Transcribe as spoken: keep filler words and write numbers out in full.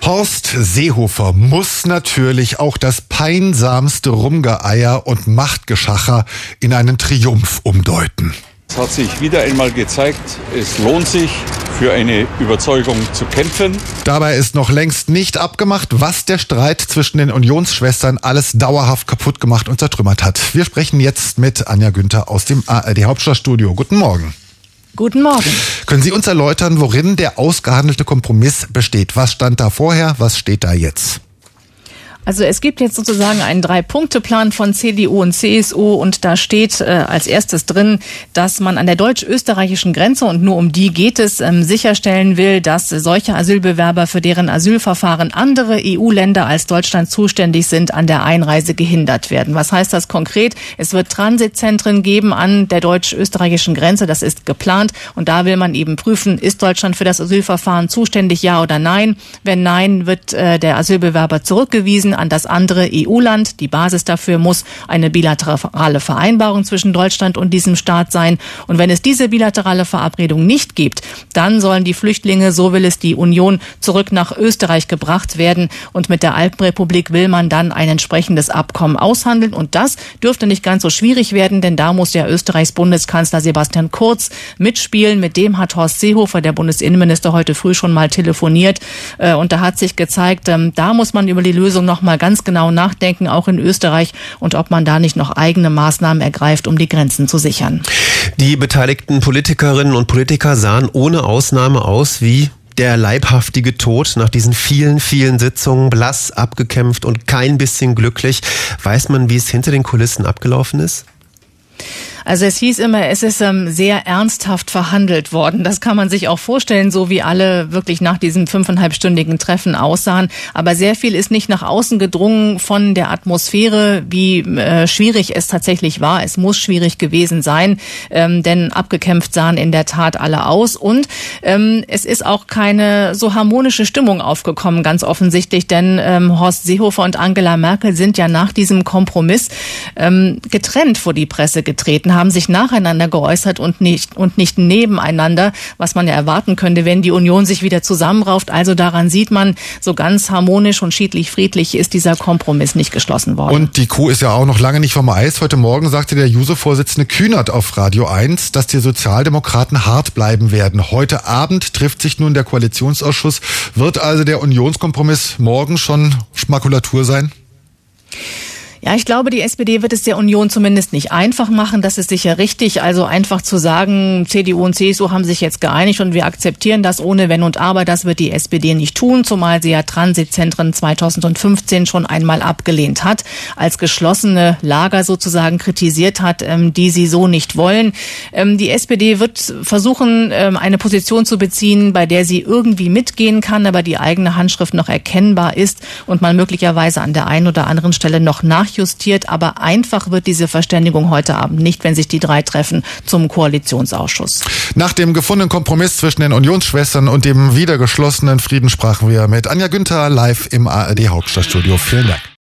Horst Seehofer muss natürlich auch das peinsamste Rumgeeier und Machtgeschacher in einen Triumph umdeuten. Es hat sich wieder einmal gezeigt, es lohnt sich, für eine Überzeugung zu kämpfen. Dabei ist noch längst nicht abgemacht, was der Streit zwischen den Unionsschwestern alles dauerhaft kaputt gemacht und zertrümmert hat. Wir sprechen jetzt mit Anja Günther aus dem A R D-Hauptstadtstudio. Guten Morgen. Guten Morgen. Können Sie uns erläutern, worin der ausgehandelte Kompromiss besteht? Was stand da vorher, was steht da jetzt? Also es gibt jetzt sozusagen einen Drei-Punkte-Plan von C D U und C S U und da steht äh, als erstes drin, dass man an der deutsch-österreichischen Grenze, und nur um die geht es, ähm, sicherstellen will, dass solche Asylbewerber, für deren Asylverfahren andere E U-Länder als Deutschland zuständig sind, an der Einreise gehindert werden. Was heißt das konkret? Es wird Transitzentren geben an der deutsch-österreichischen Grenze, das ist geplant, und da will man eben prüfen, ist Deutschland für das Asylverfahren zuständig, ja oder nein? Wenn nein, wird äh, der Asylbewerber zurückgewiesen an das andere E U-Land. Die Basis dafür muss eine bilaterale Vereinbarung zwischen Deutschland und diesem Staat sein. Und wenn es diese bilaterale Verabredung nicht gibt, dann sollen die Flüchtlinge, so will es die Union, zurück nach Österreich gebracht werden. Und mit der Alpenrepublik will man dann ein entsprechendes Abkommen aushandeln. Und das dürfte nicht ganz so schwierig werden, denn da muss ja Österreichs Bundeskanzler Sebastian Kurz mitspielen. Mit dem hat Horst Seehofer, der Bundesinnenminister, heute früh schon mal telefoniert. Und da hat sich gezeigt, da muss man über die Lösung noch mal ganz genau nachdenken, auch in Österreich, und ob man da nicht noch eigene Maßnahmen ergreift, um die Grenzen zu sichern. Die beteiligten Politikerinnen und Politiker sahen ohne Ausnahme aus wie der leibhaftige Tod nach diesen vielen, vielen Sitzungen, blass, abgekämpft und kein bisschen glücklich. Weiß man, wie es hinter den Kulissen abgelaufen ist? Also es hieß immer, es ist ähm, sehr ernsthaft verhandelt worden. Das kann man sich auch vorstellen, so wie alle wirklich nach diesem fünfeinhalbstündigen Treffen aussahen. Aber sehr viel ist nicht nach außen gedrungen von der Atmosphäre, wie äh, schwierig es tatsächlich war. Es muss schwierig gewesen sein, ähm, denn abgekämpft sahen in der Tat alle aus. Und ähm, es ist auch keine so harmonische Stimmung aufgekommen, ganz offensichtlich. Denn ähm, Horst Seehofer und Angela Merkel sind ja nach diesem Kompromiss ähm, getrennt vor die Presse getreten, haben sich nacheinander geäußert und nicht und nicht nebeneinander, was man ja erwarten könnte, wenn die Union sich wieder zusammenrauft. Also daran sieht man, so ganz harmonisch und schiedlich-friedlich ist dieser Kompromiss nicht geschlossen worden. Und die Kuh ist ja auch noch lange nicht vom Eis. Heute Morgen sagte der Juso-Vorsitzende Kühnert auf Radio eins, dass die Sozialdemokraten hart bleiben werden. Heute Abend trifft sich nun der Koalitionsausschuss. Wird also der Unionskompromiss morgen schon Makulatur sein? Ja, ich glaube, die S P D wird es der Union zumindest nicht einfach machen. Das ist sicher richtig. Also einfach zu sagen, C D U und C S U haben sich jetzt geeinigt und wir akzeptieren das ohne Wenn und Aber, das wird die S P D nicht tun, zumal sie ja Transitzentren zweitausendfünfzehn schon einmal abgelehnt hat, als geschlossene Lager sozusagen kritisiert hat, die sie so nicht wollen. Die S P D wird versuchen, eine Position zu beziehen, bei der sie irgendwie mitgehen kann, aber die eigene Handschrift noch erkennbar ist und man möglicherweise an der einen oder anderen Stelle noch nach justiert, aber einfach wird diese Verständigung heute Abend nicht, wenn sich die drei treffen zum Koalitionsausschuss. Nach dem gefundenen Kompromiss zwischen den Unionsschwestern und dem wieder geschlossenen Frieden sprachen wir mit Anja Günther live im A R D-Hauptstadtstudio. Vielen Dank.